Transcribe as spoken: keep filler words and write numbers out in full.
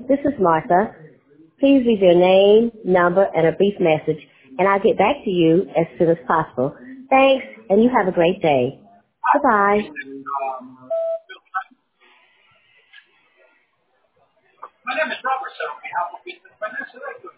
This is Martha. Please leave your name, number, and a brief message, and I'll get back to you as soon as possible. Thanks, and you have a great day. Goodbye. My name is Robert, sir, on behalf of Business Financial.